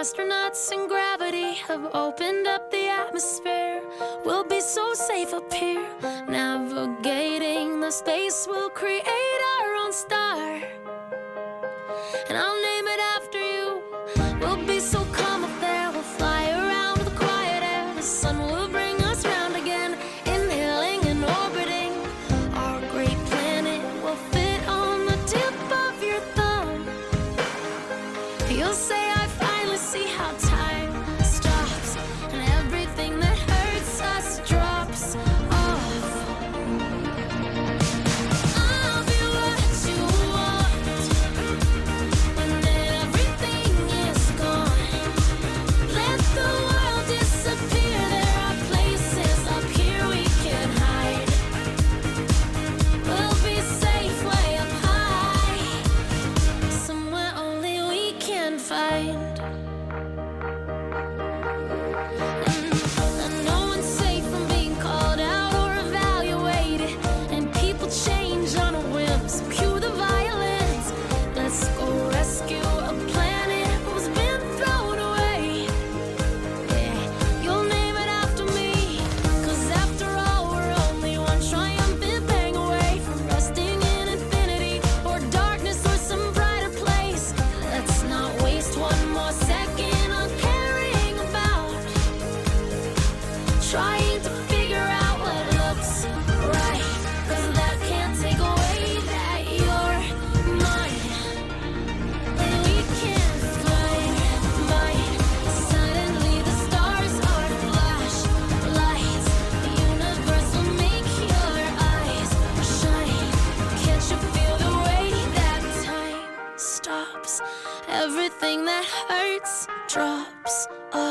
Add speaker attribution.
Speaker 1: astronauts in gravity have opened up the atmosphere. We'll be so safe up here, navigating the space. We'll create our own star, and I'll name it after you. We'll be so calm up there, we'll fly around with quiet air. The sun will bring us round again, inhaling and orbiting. Our great planet will fit on the tip of your thumb. You'll say I finally see how time stops, and everything that hurts us drops off. I'll be what you want when everything is gone. Let the world disappear. There are places up here we can hide. We'll be safe way up high, somewhere only we can find. And no one's safe from being called out or evaluated, and people change on a whim. So cue the violins. Let's go rescue a planet who's been thrown away. Yeah, you'll name it after me, 'cause after all we're only one triumphant bang away from resting in infinity or darkness or some brighter place. Let's not waste one more second on caring about trying to figure out what looks right, 'cause that can't take away that you're mine. And we can't fight. Suddenly the stars are flashlights. The universe will make your eyes shine. Can't you feel the way that time stops? Everything that hurts drops off.